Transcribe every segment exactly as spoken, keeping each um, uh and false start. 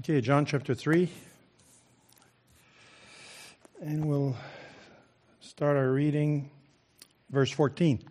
Okay, John chapter three. And we'll start our reading, verse fourteen.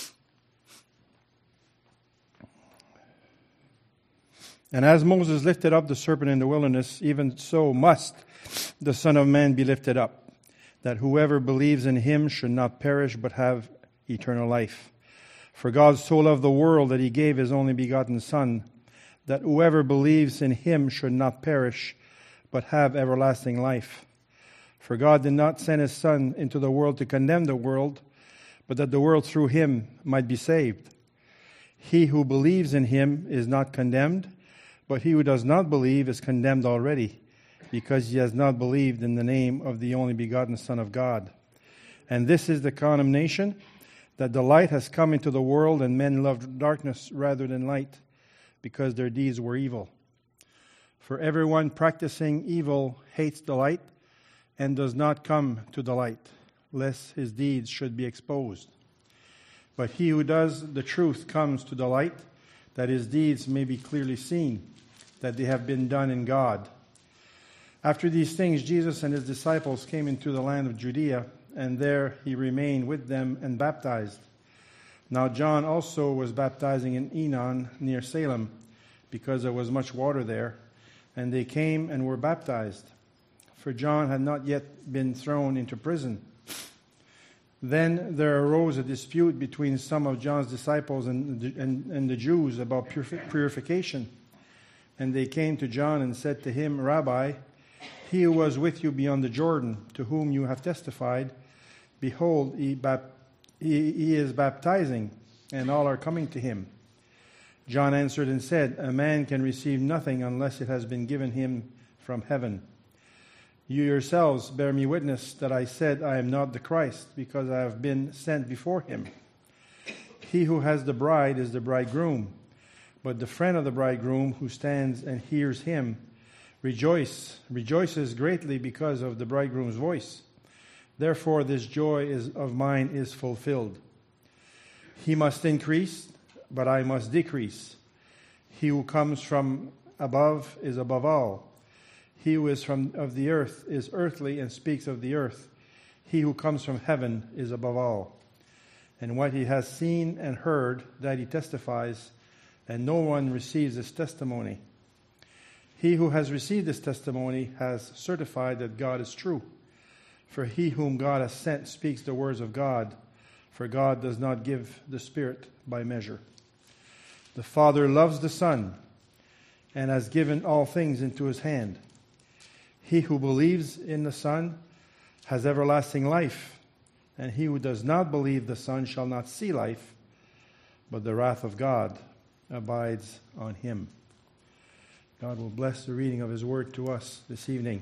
And as Moses lifted up the serpent in the wilderness, even so must the Son of Man be lifted up, that whoever believes in him should not perish but have eternal life. For God so loved the world that he gave his only begotten Son, that whoever believes in him should not perish, but have everlasting life. For God did not send his Son into the world to condemn the world, but that the world through him might be saved. He who believes in him is not condemned, but he who does not believe is condemned already, because he has not believed in the name of the only begotten Son of God. And this is the condemnation, that the light has come into the world, and men loved darkness rather than light, because their deeds were evil. For everyone practicing evil hates the light and does not come to the light, lest his deeds should be exposed. But he who does the truth comes to the light, that his deeds may be clearly seen, that they have been done in God. After these things, Jesus and his disciples came into the land of Judea, and there he remained with them and baptized. Now John also was baptizing in Enon near Salem, because there was much water there, and they came and were baptized. For John had not yet been thrown into prison. Then there arose a dispute between some of John's disciples and, and, and the Jews about purification. And they came to John and said to him, Rabbi, he who was with you beyond the Jordan, to whom you have testified, behold, he baptized. He, he is baptizing, and all are coming to him. John answered and said, A man can receive nothing unless it has been given him from heaven. You yourselves bear me witness that I said I am not the Christ, because I have been sent before him. He who has the bride is the bridegroom, but the friend of the bridegroom who stands and hears him rejoice, rejoices greatly because of the bridegroom's voice. Therefore, this joy is, of mine is fulfilled. He must increase, but I must decrease. He who comes from above is above all. He who is from of the earth is earthly and speaks of the earth. He who comes from heaven is above all. And what he has seen and heard, that he testifies, and no one receives his testimony. He who has received this testimony has certified that God is true. For he whom God has sent speaks the words of God, for God does not give the Spirit by measure. The Father loves the Son, and has given all things into his hand. He who believes in the Son has everlasting life, and he who does not believe the Son shall not see life, but the wrath of God abides on him. God will bless the reading of his word to us this evening.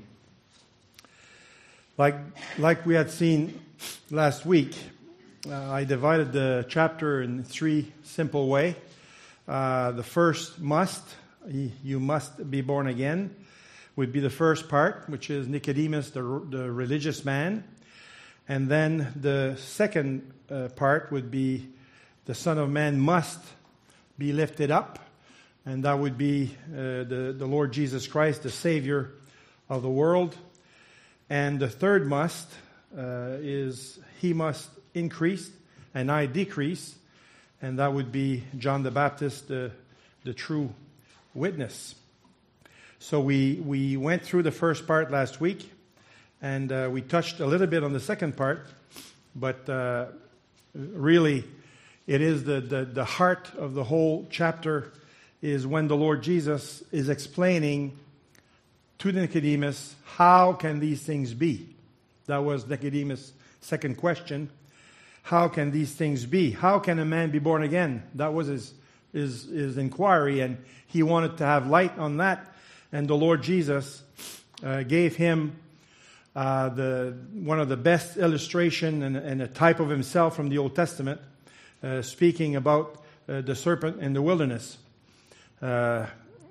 Like, like we had seen last week, uh, I divided the chapter in three simple ways. Uh, the first must, you must be born again, would be the first part, which is Nicodemus, the, the religious man. And then the second uh, part would be the Son of Man must be lifted up. And that would be uh, the, the Lord Jesus Christ, the Savior of the world. And the third must uh, is he must increase and I decrease. And that would be John the Baptist, the, the true witness. So we, we went through the first part last week, and uh, we touched a little bit on the second part. But uh, really, it is the, the, the heart of the whole chapter is when the Lord Jesus is explaining to Nicodemus, how can these things be? That was Nicodemus' second question. How can these things be? How can a man be born again? That was his, his, his inquiry, and he wanted to have light on that. And the Lord Jesus uh, gave him uh, the one of the best illustration and, and a type of himself from the Old Testament, uh, speaking about uh, the serpent in the wilderness. Uh,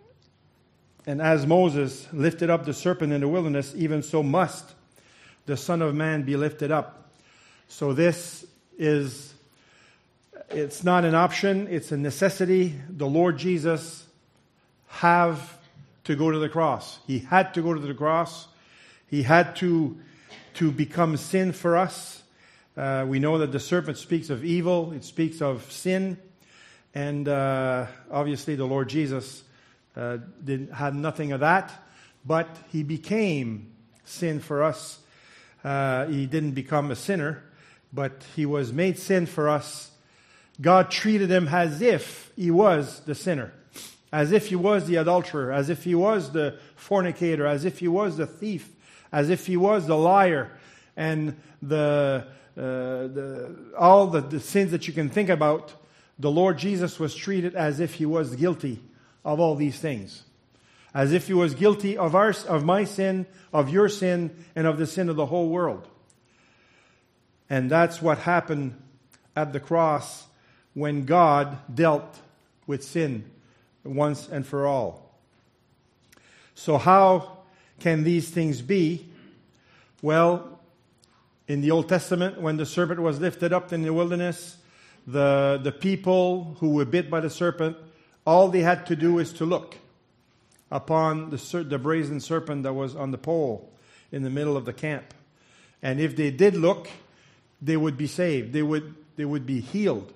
And as Moses lifted up the serpent in the wilderness, even so must the Son of Man be lifted up. So this is, it's not an option, it's a necessity. The Lord Jesus have to go to the cross. He had to go to the cross. He had to, to become sin for us. Uh, we know that the serpent speaks of evil. It speaks of sin. And uh, obviously the Lord Jesus uh, did, had nothing of that. But he became sin for us. Uh, he didn't become a sinner, but he was made sin for us. God treated him as if he was the sinner, as if he was the adulterer, as if he was the fornicator, as if he was the thief, as if he was the liar, and the, uh, the all the, the sins that you can think about. The Lord Jesus was treated as if he was guilty of all these things. As if he was guilty of our, of my sin, of your sin, and of the sin of the whole world. And that's what happened at the cross when God dealt with sin once and for all. So how can these things be? Well, in the Old Testament, when the serpent was lifted up in the wilderness, the, the people who were bit by the serpent, all they had to do is to look upon the, the brazen serpent that was on the pole in the middle of the camp. And if they did look, they would be saved. They would, they would be healed.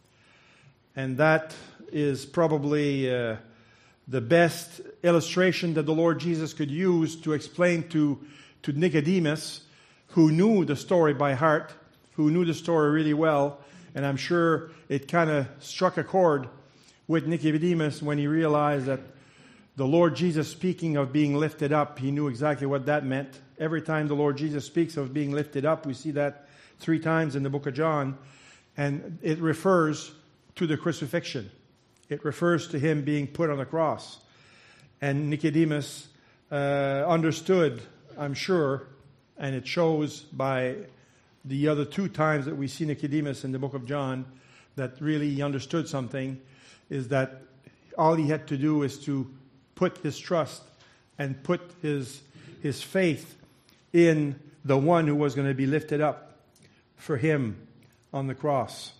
And that is probably uh, the best illustration that the Lord Jesus could use to explain to, to Nicodemus, who knew the story by heart, who knew the story really well. And I'm sure it kind of struck a chord with Nicodemus when he realized that the Lord Jesus speaking of being lifted up, he knew exactly what that meant. Every time the Lord Jesus speaks of being lifted up, we see that three times in the book of John, and it refers to the crucifixion. It refers to him being put on the cross. And Nicodemus uh, understood, I'm sure, and it shows by the other two times that we see Nicodemus in the book of John, that really he understood something, is that all he had to do is to put his trust and put his, his faith in the one who was going to be lifted up for him on the cross.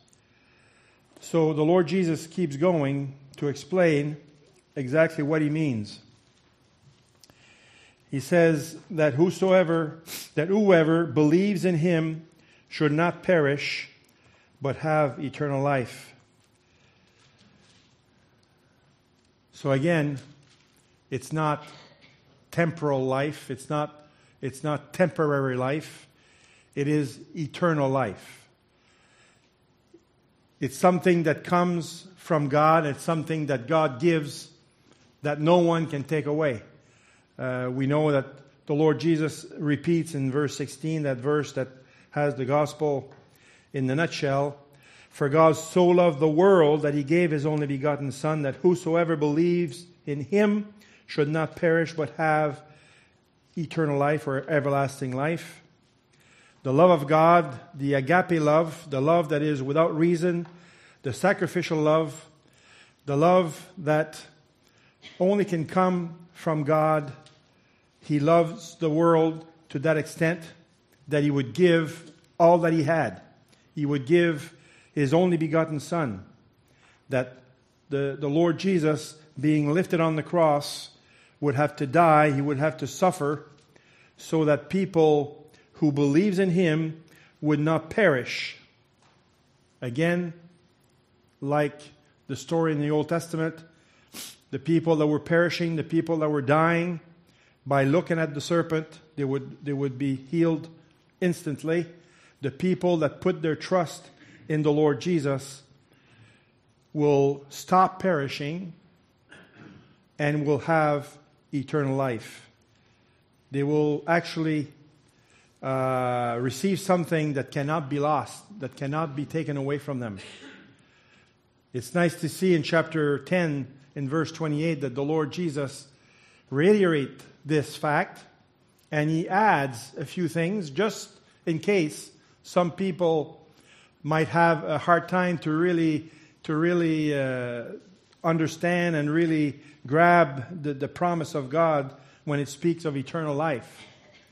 So the Lord Jesus keeps going to explain exactly what he means. He says that whosoever, that whoever believes in him should not perish, but have eternal life. So again, it's not temporal life. It's not, it's not temporary life. It is eternal life. It's something that comes from God. It's something that God gives that no one can take away. Uh, we know that the Lord Jesus repeats in verse sixteen, that verse that has the gospel in the nutshell. For God so loved the world that he gave his only begotten Son, that whosoever believes in him should not perish but have eternal life or everlasting life. The love of God, the agape love, the love that is without reason, the sacrificial love, the love that only can come from God. He loves the world to that extent that he would give all that he had. He would give his only begotten Son. That the, the Lord Jesus, being lifted on the cross, would have to die. He would have to suffer so that people who believes in him would not perish. Again, like the story in the Old Testament, the people that were perishing, the people that were dying, by looking at the serpent, they would, they would be healed instantly. The people that put their trust in the Lord Jesus will stop perishing and will have eternal life. They will actually uh, receive something that cannot be lost, that cannot be taken away from them. It's nice to see in chapter ten, in verse twenty-eight, that the Lord Jesus reiterates this fact, and he adds a few things just in case some people might have a hard time to really to really uh, understand and really grab the, the promise of God when it speaks of eternal life.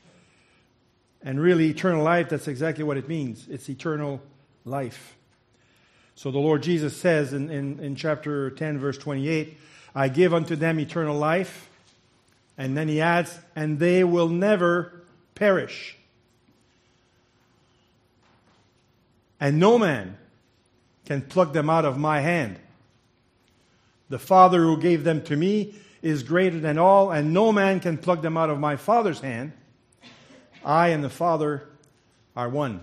And really, eternal life, that's exactly what it means. It's eternal life. So the Lord Jesus says in, in, in chapter ten, verse twenty-eight, I give unto them eternal life, And then he adds, and they will never perish. And no man can pluck them out of my hand. The Father who gave them to me is greater than all, and no man can pluck them out of my Father's hand. I and the Father are one.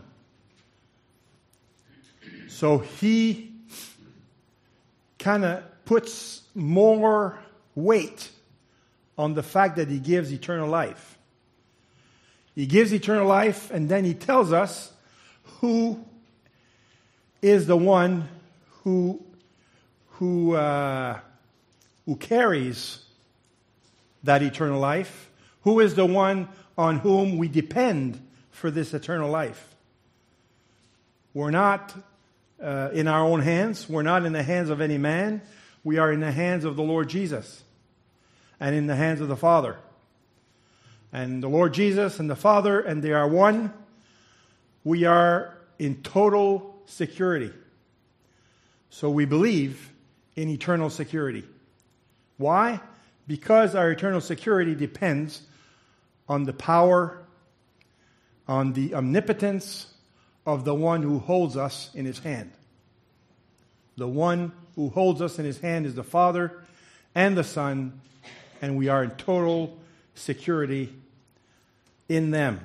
So he kind of puts more weight on the fact that he gives eternal life. He gives eternal life, and then he tells us who is the one who who uh, who carries that eternal life, who is the one on whom we depend for this eternal life. We're not uh, in our own hands. We're not in the hands of any man. We are in the hands of the Lord Jesus and in the hands of the Father. And the Lord Jesus and the Father, and they are one. We are in total security. So we believe in eternal security. Why? Because our eternal security depends on the power, on the omnipotence of the one who holds us in his hand. The one who holds us in his hand is the Father and the Son, and we are in total security in them.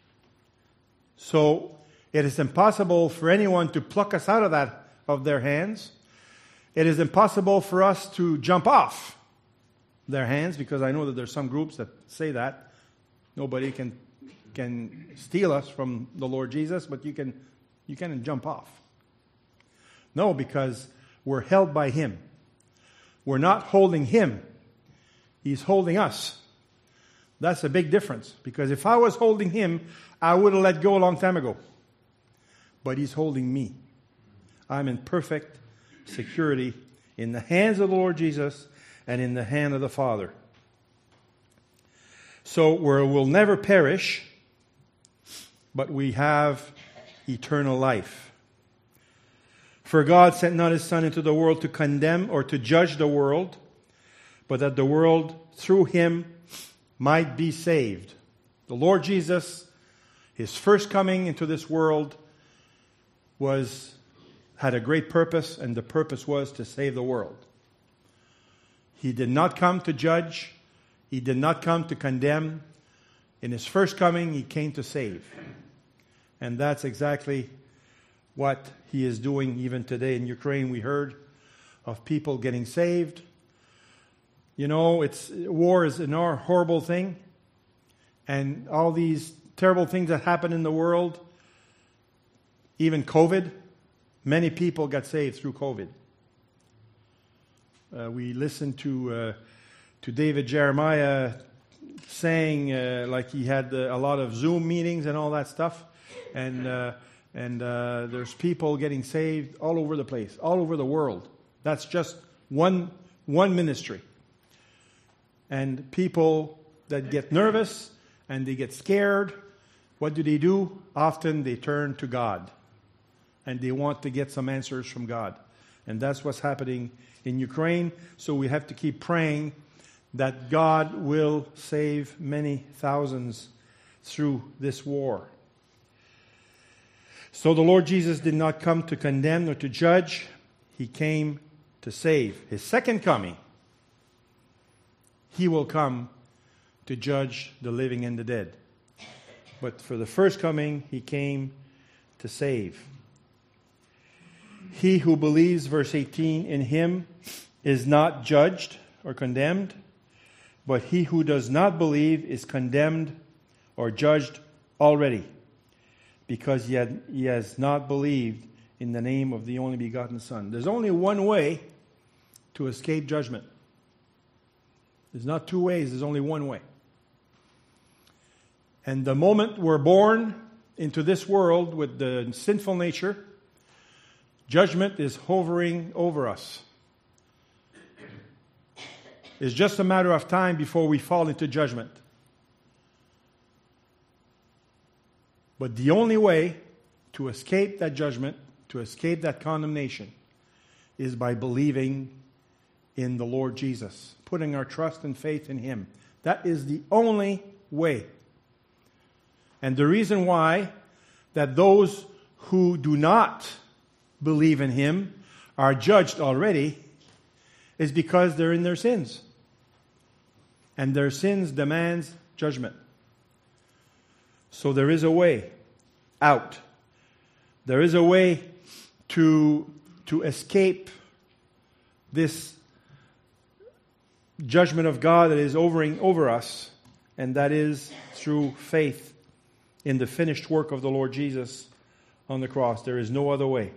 So it is impossible for anyone to pluck us out of that, of their hands. It is impossible for us to jump off their hands, because I know that there's some groups that say that. Nobody can can steal us from the Lord Jesus, but you can you can jump off. No, because we're held by him. We're not holding him. He's holding us. That's a big difference, because if I was holding him, I would have let go a long time ago. But he's holding me. I'm in perfect security in the hands of the Lord Jesus and in the hand of the Father. So we will never perish, but we have eternal life. For God sent not his Son into the world to condemn or to judge the world, but that the world through him might be saved. The Lord Jesus, his first coming into this world, was had a great purpose, and the purpose was to save the world. He did not come to judge. He did not come to condemn. In his first coming, he came to save. And that's exactly what he is doing even today. In Ukraine, we heard of people getting saved. You know, it's war is an horrible thing. And all these terrible things that happen in the world, even COVID, many people got saved through COVID. Uh, we listened to uh, to David Jeremiah saying uh, like he had uh, a lot of Zoom meetings and all that stuff, and uh, and uh, there's people getting saved all over the place, all over the world. That's just one one ministry. And people that get nervous and they get scared, what do they do? Often they turn to God. And they want to get some answers from God. And that's what's happening in Ukraine. So we have to keep praying that God will save many thousands through this war. So the Lord Jesus did not come to condemn or to judge. He came to save. His second coming, he will come to judge the living and the dead. But for the first coming, he came to save. He who believes, verse eighteen, in him is not judged or condemned, but he who does not believe is condemned or judged already, because he, had, he has not believed in the name of the only begotten Son. There's only one way to escape judgment. There's not two ways, there's only one way. And the moment we're born into this world with the sinful nature, judgment is hovering over us. It's just a matter of time before we fall into judgment. But the only way to escape that judgment, to escape that condemnation, is by believing in the Lord Jesus, putting our trust and faith in him. That is the only way. And the reason why that those who do not believe in him are judged already is because they're in their sins. And their sins demands judgment. So there is a way out. There is a way to, to escape this judgment of God that is overing over us, and that is through faith in the finished work of the Lord Jesus on the cross. There is no other way.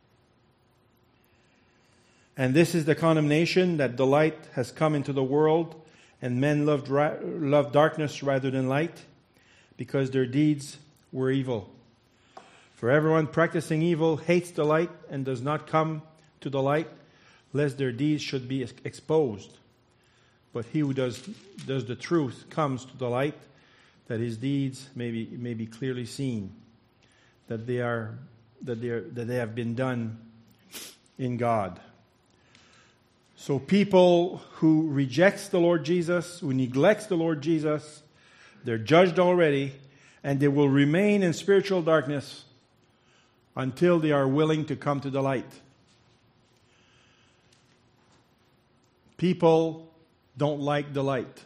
And this is the condemnation, that the light has come into the world, and men loved, loved darkness rather than light, because their deeds were evil. For everyone practicing evil hates the light and does not come to the light, lest their deeds should be exposed. But he who does, does the truth comes to the light, that his deeds may be, may be clearly seen, that they are that they are, that they have been done in God. So people who rejects the Lord Jesus, who neglects the Lord Jesus, they're judged already, and they will remain in spiritual darkness until they are willing to come to the light. People don't like the light.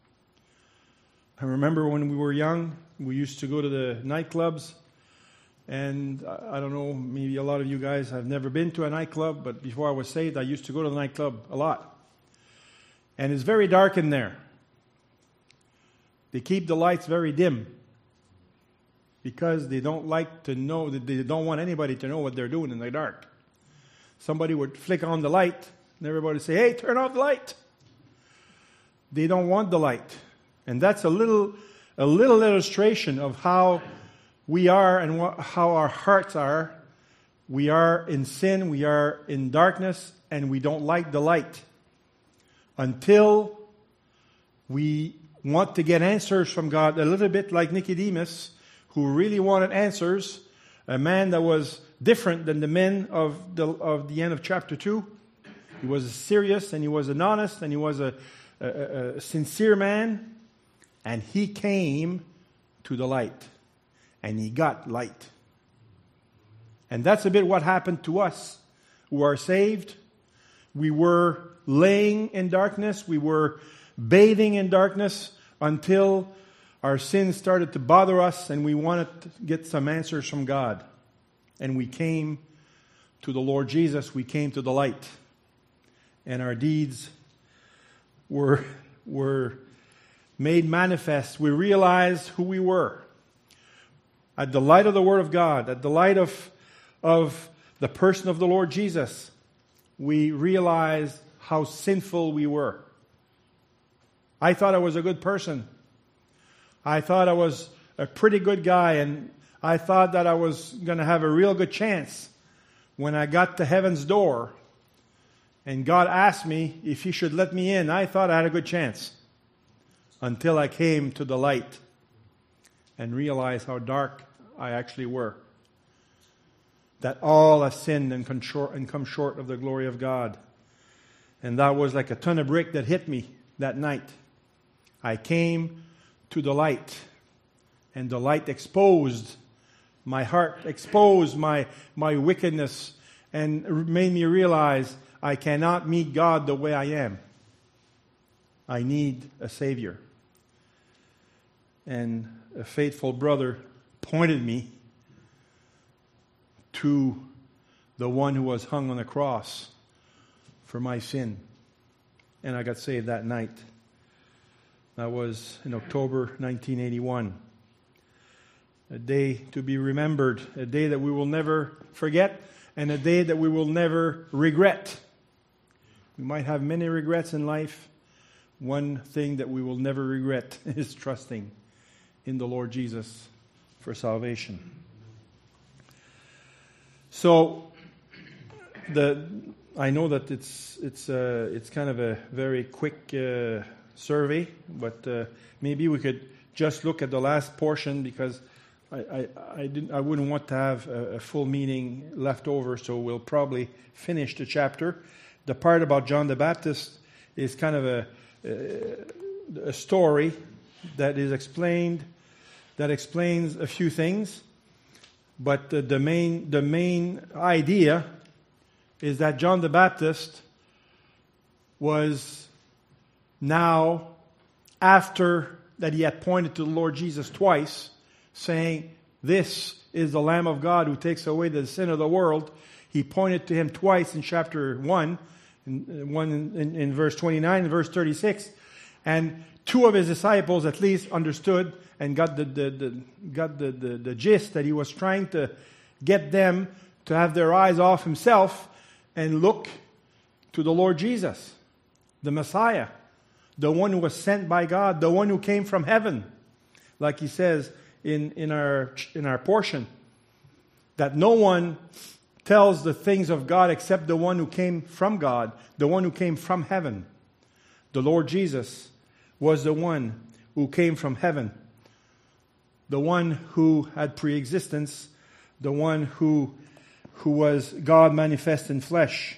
I remember when we were young, we used to go to the nightclubs, and I don't know, maybe a lot of you guys have never been to a nightclub, but before I was saved, I used to go to the nightclub a lot. And it's very dark in there. They keep the lights very dim because they don't like to know, that they don't want anybody to know what they're doing in the dark. Somebody would flick on the light, and everybody would say, "Hey, turn off the light." They don't want the light. And that's a little a little illustration of how we are and what, how our hearts are. We are in sin, we are in darkness, and we don't like the light until we want to get answers from God, a little bit like Nicodemus, who really wanted answers, a man that was different than the men of the, of the end of chapter two. He was serious, and he was an honest, and he was a, a, a sincere man, and he came to the light, and he got light. And that's a bit what happened to us who are saved. We were laying in darkness, we were bathing in darkness until our sins started to bother us and we wanted to get some answers from God. And we came to the Lord Jesus, we came to the light. And our deeds were, were made manifest. We realized who we were. At the light of the Word of God, at the light of, of the person of the Lord Jesus, we realized how sinful we were. I thought I was a good person. I thought I was a pretty good guy, and I thought that I was going to have a real good chance when I got to heaven's door and God asked me if He should let me in. I thought I had a good chance until I came to the light and realized how dark I actually were. That all have sinned and come short, and come short of the glory of God. And that was like a ton of brick that hit me that night. I came to the light, and the light exposed my heart, exposed my, my wickedness, and made me realize I cannot meet God the way I am. I need a Savior. And a faithful brother pointed me to the one who was hung on the cross for my sin. And I got saved that night. That was in October nineteen eighty-one. A day to be remembered, a day that we will never forget, and a day that we will never regret. We might have many regrets in life. One thing that we will never regret is trusting in the Lord Jesus for salvation. So, the I know that it's it's uh, it's kind of a very quick uh, survey, but uh, maybe we could just look at the last portion, because I I, I didn't I wouldn't want to have a, a full meeting left over, so we'll probably finish the chapter. The part about John the Baptist is kind of a uh, a story that is explained, that explains a few things. But the, the main the main idea is that John the Baptist was now, after that he had pointed to the Lord Jesus twice, saying, "This is the Lamb of God who takes away the sin of the world." He pointed to him twice in chapter one, in, one in, in, in verse twenty-nine and verse thirty-six. And two of his disciples at least understood and got the, the, the got the, the, the gist that he was trying to get them to have their eyes off himself and look to the Lord Jesus, the Messiah, the one who was sent by God, the one who came from heaven, like he says in, in our in our portion, that no one tells the things of God except the one who came from God, the one who came from heaven. The Lord Jesus was the one who came from heaven, the one who had pre-existence, the one who who was God manifest in flesh.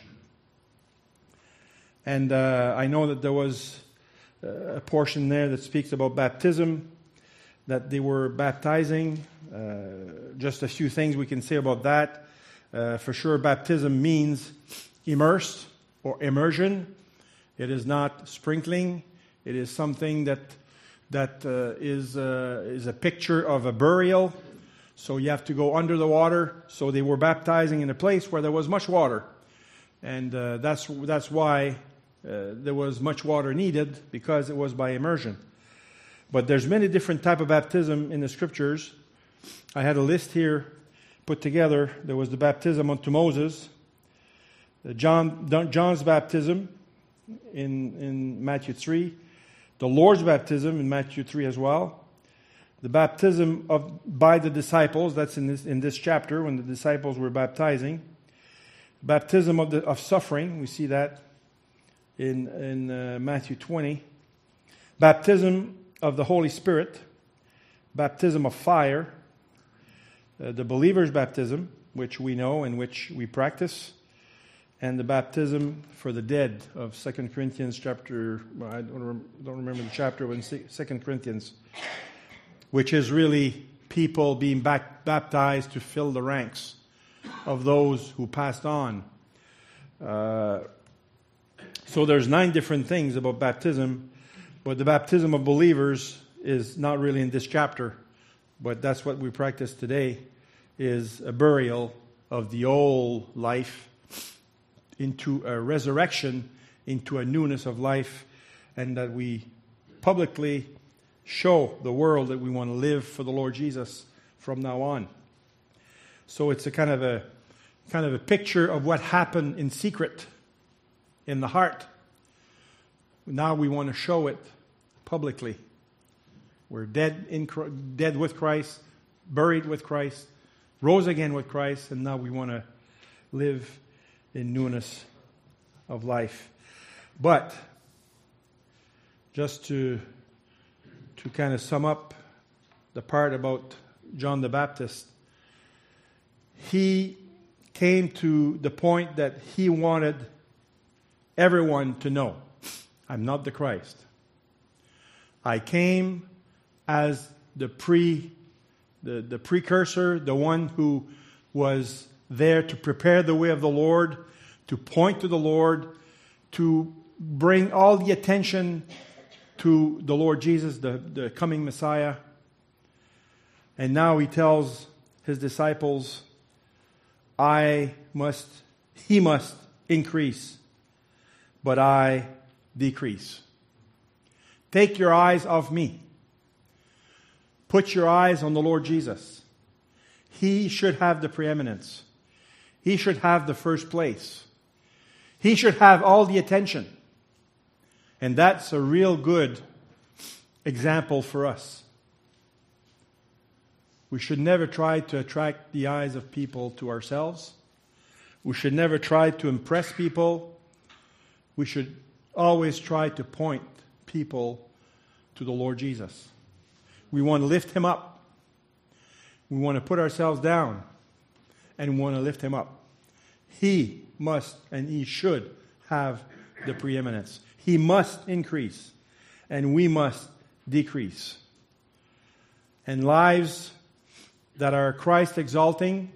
And uh, I know that there was a portion there that speaks about baptism, that they were baptizing. Uh, just a few things we can say about that. Uh, for sure, baptism means immersed or immersion. It is not sprinkling. It is something that that uh, is uh, is a picture of a burial. So you have to go under the water. So they were baptizing in a place where there was much water, and uh, that's that's why uh, there was much water needed, because it was by immersion. But there's many different type of baptism in the scriptures. I had a list here put together. There was the baptism unto Moses, the John John's baptism in in Matthew three, the Lord's baptism in Matthew three as well, the baptism of by the disciples, that's in this in this chapter when the disciples were baptizing, baptism of the of suffering, we see that in in uh, Matthew twenty, baptism of the Holy Spirit, baptism of fire, uh, the believer's baptism, which we know and which we practice, and the baptism for the dead of Second Corinthians chapter, well, I don't, rem- don't remember the chapter, but in Second Corinthians, which is really people being back, baptized to fill the ranks of those who passed on. Uh, so there's nine different things about baptism, but the baptism of believers is not really in this chapter, but that's what we practice today, is a burial of the old life into a resurrection, into a newness of life, and that we publicly show the world that we want to live for the Lord Jesus from now on. So it's a kind of a kind of a picture of what happened in secret, in the heart. Now we want to show it publicly. We're dead in dead with Christ, buried with Christ, rose again with Christ, and now we want to live in newness of life. But just to to kind of sum up the part about John the Baptist, he came to the point that he wanted everyone to know, I'm not the Christ. I came as the pre the, the precursor, the one who was there to prepare the way of the Lord, to point to the Lord, to bring all the attention to the Lord Jesus, the, the coming Messiah. And now he tells his disciples, I must, he must increase, but I decrease. Take your eyes off me. Put your eyes on the Lord Jesus. He should have the preeminence. He should have the first place. He should have all the attention. And that's a real good example for us. We should never try to attract the eyes of people to ourselves. We should never try to impress people. We should always try to point people to the Lord Jesus. We want to lift him up. We want to put ourselves down, and we want to lift him up. He must and he should have the preeminence. He must increase, and we must decrease. And lives that are Christ exalting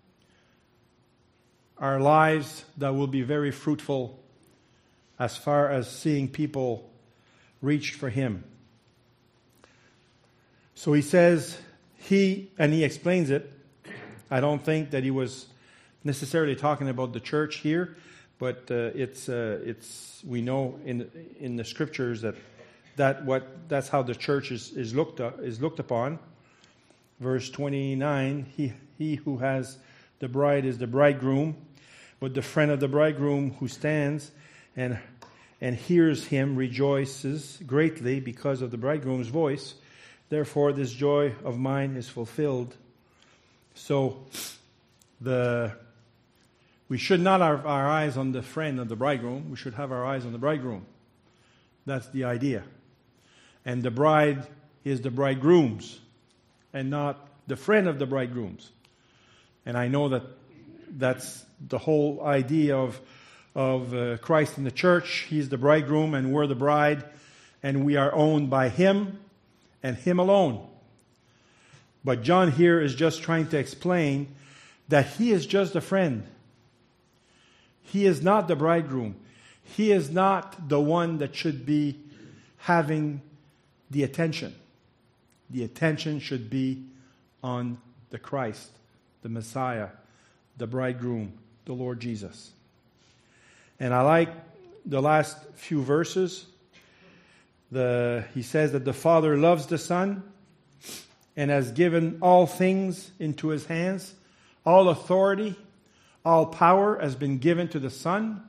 are lives that will be very fruitful as far as seeing people reached for Him. So he says, he, and he explains it. I don't think that he was necessarily talking about the church here, but uh, it's uh, it's we know in in the scriptures that that what that's how the church is is looked up, is looked upon. Verse twenty-nine, he he who has the bride is the bridegroom, but the friend of the bridegroom who stands and and hears him rejoices greatly because of the bridegroom's voice. Therefore, this joy of mine is fulfilled. So, the we should not have our eyes on the friend of the bridegroom. We should have our eyes on the bridegroom. That's the idea. And the bride is the bridegroom's, and not the friend of the bridegroom's. And I know that that's the whole idea of of uh, Christ in the church. He's the bridegroom, and we're the bride, and we are owned by Him and Him alone. But John here is just trying to explain that he is just a friend. He is not the bridegroom. He is not the one that should be having the attention. The attention should be on the Christ, the Messiah, the bridegroom, the Lord Jesus. And I like the last few verses. The, he says that the Father loves the Son and has given all things into His hands. All authority, all power has been given to the Son.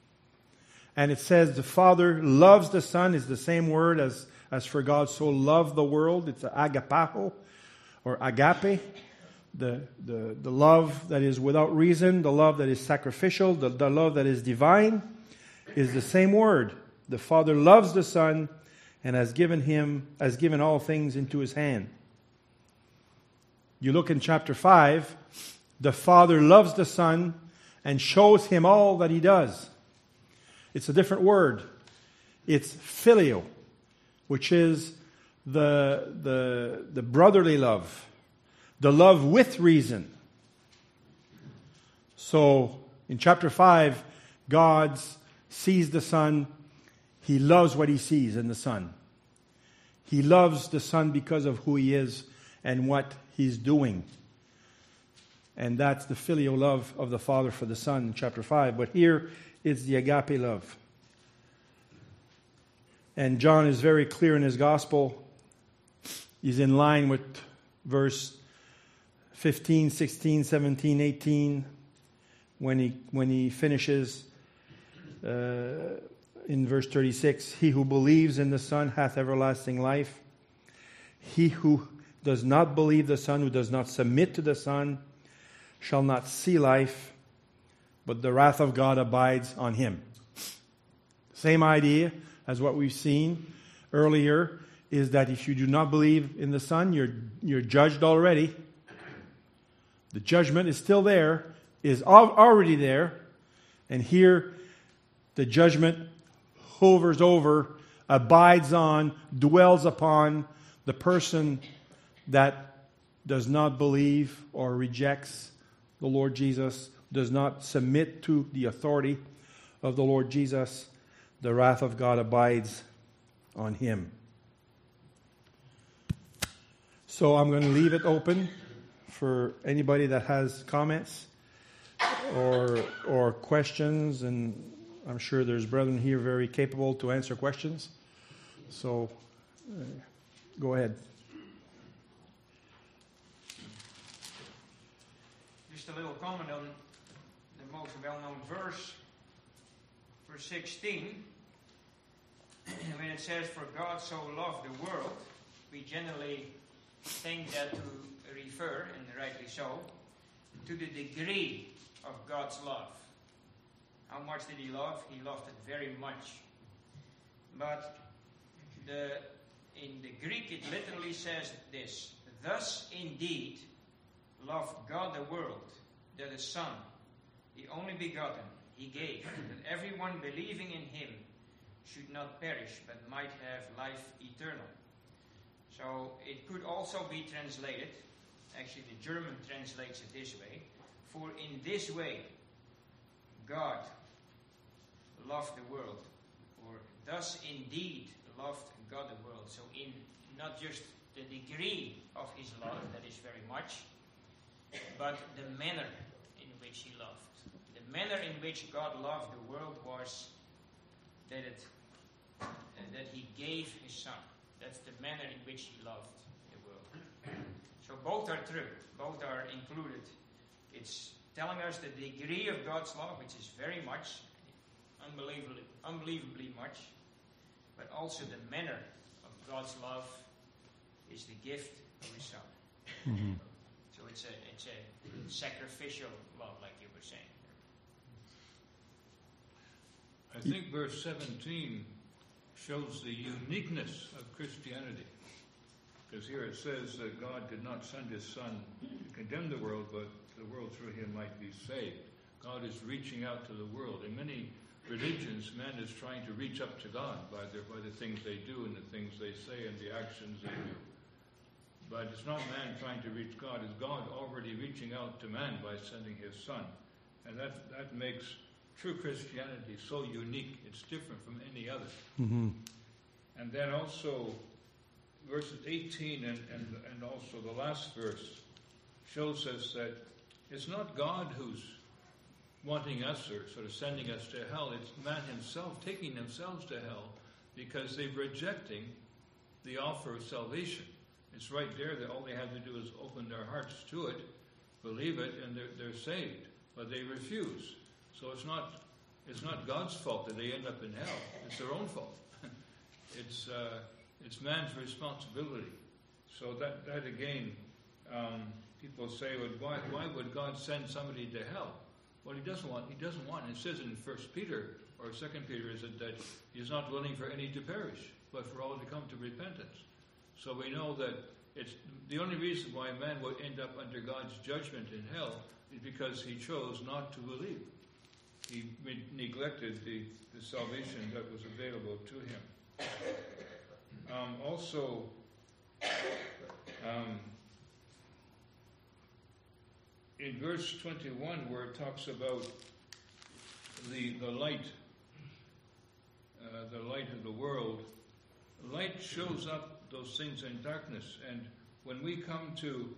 And it says the Father loves the Son is the same word as, as for God so loved the world. It's agapao or agape. The, the, the love that is without reason, the love that is sacrificial, the, the love that is divine is the same word. The Father loves the Son and has given him, has given all things into His hand. You look in chapter five, the Father loves the Son and shows Him all that He does. It's a different word. It's filio, which is the, the, the brotherly love, the love with reason. So in chapter five, God sees the Son. He loves what He sees in the Son. He loves the Son because of who He is and what He's doing. And that's the filial love of the Father for the Son in chapter five. But here it's the agape love. And John is very clear in his gospel. He's in line with verse fifteen, sixteen, seventeen, eighteen when he when he finishes uh, in verse thirty-six. He who believes in the Son hath everlasting life. He who does not believe the Son, who does not submit to the Son, shall not see life, but the wrath of God abides on him. Same idea as what we've seen earlier, is that if you do not believe in the Son, you're you're judged already. The judgment is still there, is already there, and here the judgment hovers over, abides on, dwells upon the person that does not believe or rejects the Lord Jesus, does not submit to the authority of the Lord Jesus. The wrath of God abides on him. So I'm going to leave it open for anybody that has comments or or questions, and I'm sure there's brethren here very capable to answer questions. So uh, go ahead. Just a little comment on the most well-known verse, verse sixteen. When it says, "For God so loved the world," we generally think that to refer, and rightly so, to the degree of God's love. How much did He love? He loved it very much. But the in the Greek it literally says this: "Thus indeed loved God the world, that the Son, the only begotten, He gave, that everyone believing in Him should not perish, but might have life eternal. So it could also be translated, actually the German translates it this way, for in this way God loved the world, or thus indeed loved God the world. So in not just the degree of his love, that is very much, but the manner in which he loved. The manner in which God loved the world was that it uh, that he gave his son. That's the manner in which he loved the world. So both are true. Both are included. It's telling us the degree of God's love, which is very much, unbelievably, unbelievably much, but also the manner of God's love is the gift of his son. Mm-hmm. So it's a it's a sacrificial love, like you were saying. I think verse seventeen shows the uniqueness of Christianity. Because here it says that God did not send his son to condemn the world, but the world through him might be saved. God is reaching out to the world. In many religions, man is trying to reach up to God by, their, by the things they do and the things they say and the actions they do. But it's not man trying to reach God. It's God already reaching out to man by sending his son. And that, that makes true Christianity so unique. It's different from any other. Mm-hmm. And then also, verses eighteen and, and, and also the last verse shows us that it's not God who's wanting us or sort of sending us to hell. It's man himself taking themselves to hell because they're rejecting the offer of salvation. It's right there that all they have to do is open their hearts to it, believe it, and they're, they're saved. But they refuse. So it's not it's not God's fault that they end up in hell. It's their own fault. it's uh, it's man's responsibility. So that that again, um, people say, well, why why would God send somebody to hell? Well, he doesn't want. He doesn't want. It says in First Peter or Second Peter, is it that he's not willing for any to perish, but for all to come to repentance. So we know that it's the only reason why man would end up under God's judgment in hell is because he chose not to believe. He neglected the, the salvation that was available to him. Um, also, um, in verse twenty-one, where it talks about the the light, uh, the light of the world, light shows up those things in darkness, and when we come to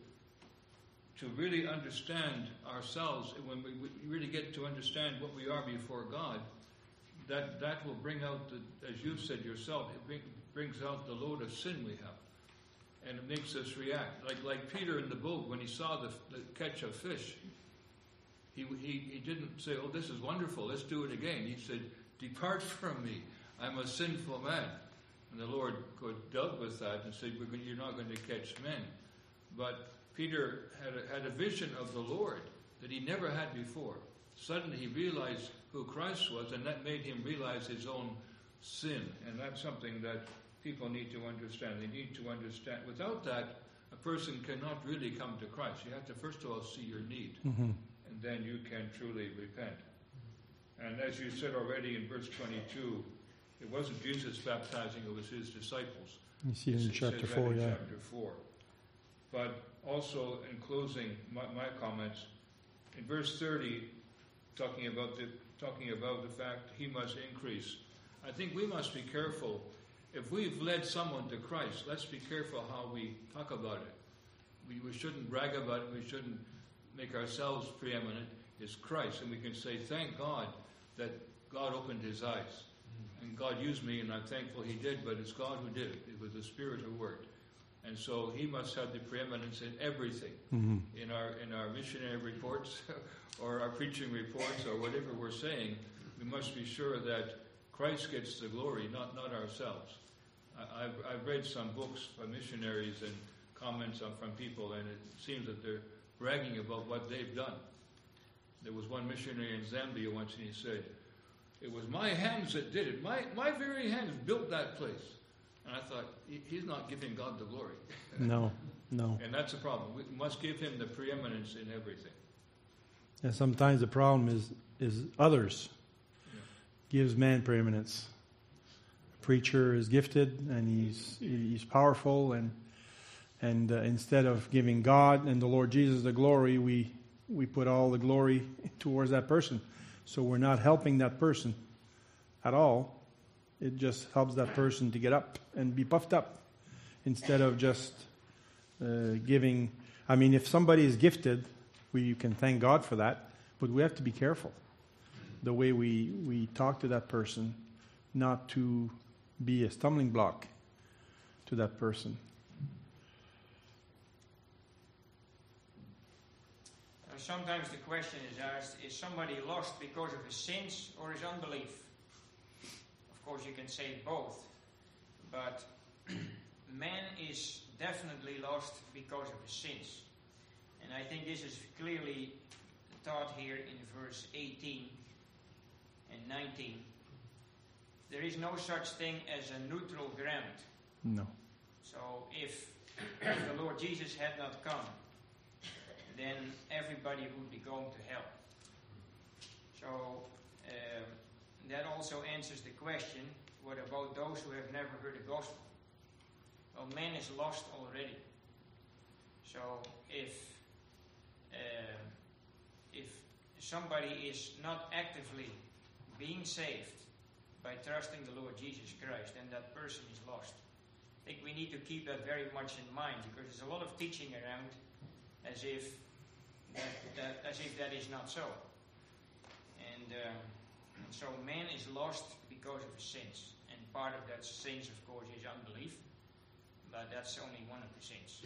to really understand ourselves, when we, we really get to understand what we are before God, that that will bring out, the, as you said yourself, it bring, brings out the load of sin we have, and it makes us react. Like like Peter in the boat, when he saw the, the catch of fish, he, he he didn't say, "Oh, this is wonderful, let's do it again." He said, "Depart from me, I'm a sinful man." And the Lord dealt with that and said, "You're not going to catch men." But Peter had a, had a vision of the Lord that he never had before. Suddenly he realized who Christ was, and that made him realize his own sin. And that's something that people need to understand. They need to understand. Without that, a person cannot really come to Christ. You have to first of all see your need, Mm-hmm. and then you can truly repent. And as you said already in verse twenty-two, it wasn't Jesus baptizing, it was his disciples. You see it in It chapter says that four, in yeah. chapter four. But also, in closing my, my comments, in verse thirty, talking about the talking about the fact he must increase, I think we must be careful. If we've led someone to Christ, let's be careful how we talk about it. We, we shouldn't brag about it. We shouldn't make ourselves preeminent. It's Christ, and we can say, "Thank God that God opened his eyes." And God used me, and I'm thankful he did, but it's God who did it. It was the Spirit who worked. And so he must have the preeminence in everything. Mm-hmm. In our in our missionary reports or our preaching reports or whatever we're saying, we must be sure that Christ gets the glory, not, not ourselves. I, I've, I've read some books from missionaries and comments on, from people, and it seems that they're bragging about what they've done. There was one missionary in Zambia once, and he said, "It was my hands that did it. My my very hands built that place." And I thought, he, he's not giving God the glory. No, no. And that's the problem. We must give him the preeminence in everything. And sometimes the problem is is others Yeah. gives man preeminence. preacher is gifted and he's he's powerful, and and uh, instead of giving God and the Lord Jesus the glory, we we put all the glory towards that person. So we're not helping that person at all. It just helps that person to get up and be puffed up instead of just uh, giving. I mean, if somebody is gifted, we you can thank God for that, but we have to be careful the way we, we talk to that person, not to be a stumbling block to that person. Sometimes the question is asked, is somebody lost because of his sins or his unbelief? Of course, you can say both, but man is definitely lost because of his sins. And I think this is clearly taught here in verse eighteen and nineteen. There is no such thing as a neutral ground. No. So if, if the Lord Jesus had not come, then everybody would be going to hell. So um, that also answers the question, what about those who have never heard the gospel? Well, man is lost already. So if uh, if somebody is not actively being saved by trusting the Lord Jesus Christ, then that person is lost. I think we need to keep that very much in mind, because there's a lot of teaching around as if That, that, as if that is not so. And, um, and so man is lost because of his sins. And part of that sins, of course, is unbelief. But that's only one of the sins.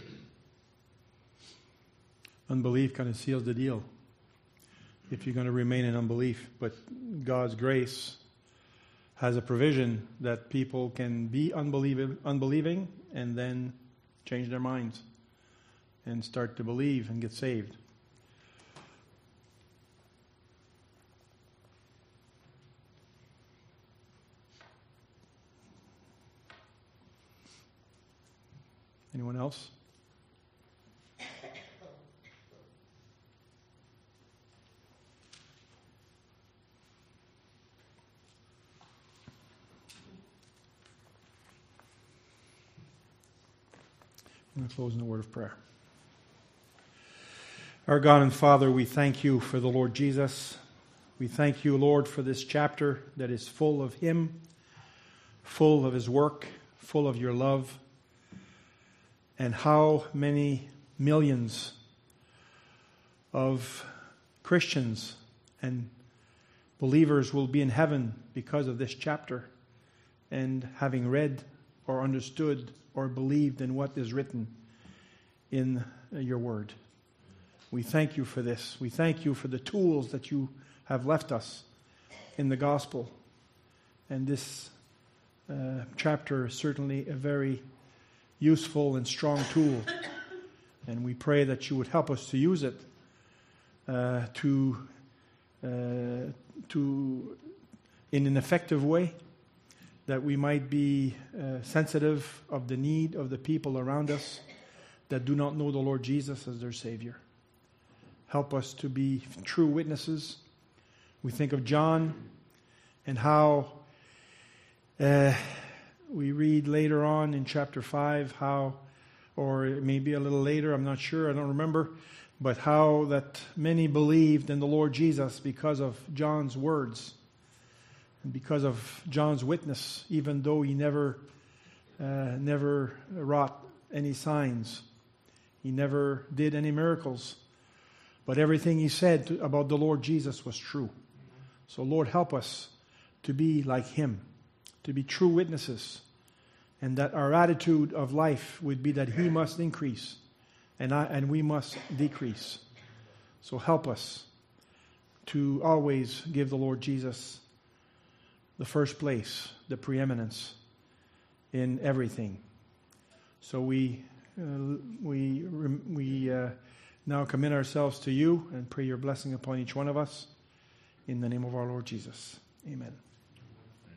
Unbelief kind of seals the deal if you're going to remain in unbelief. But God's grace has a provision that people can be unbelieving, unbelieving and then change their minds and start to believe and get saved. Anyone else? I'm going to close in a word of prayer. Our God and Father, we thank you for the Lord Jesus. We thank you, Lord, for this chapter that is full of Him, full of His work, full of your love. And how many millions of Christians and believers will be in heaven because of this chapter and having read or understood or believed in what is written in your word. We thank you for this. We thank you for the tools that you have left us in the gospel. And this uh, chapter is certainly a very useful and strong tool, and we pray that you would help us to use it uh, to uh, to in an effective way, that we might be uh, sensitive of the need of the people around us that do not know the Lord Jesus as their Savior. Help us to be true witnesses. We think of John and how uh, we read later on in chapter five how, or maybe a little later, I'm not sure, I don't remember, but how that many believed in the Lord Jesus because of John's words and because of John's witness, even though he never, uh, never wrought any signs. He never did any miracles. But everything he said to, about the Lord Jesus was true. So Lord, help us to be like him, to be true witnesses, and that our attitude of life would be that he must increase and I, and we must decrease. So help us to always give the Lord Jesus the first place, the preeminence in everything. So we uh, we we uh, now commit ourselves to you and pray your blessing upon each one of us in the name of our Lord Jesus. Amen.